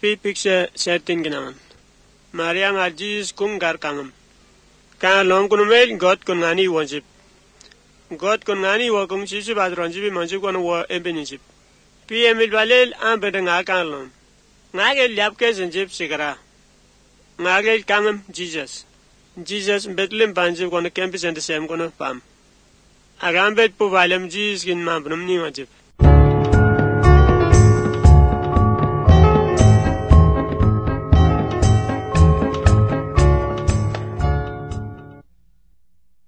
pi picture setting ginaman. Maria ngal Jesus kung gar kangam. Kang long kunumel God kun ngani worship. God kun ngani wo kung Jesus badron jibi manjib kun wo embeniship. Pi emil balel am bedeng akang long. Ngagel yap ke zenjib sigara. Ngagel kangam Jesus. Jesus Bethlehem banjib kun campus and sem kun pam. Agambet pu valem Jesus kin mabnum ni wajib.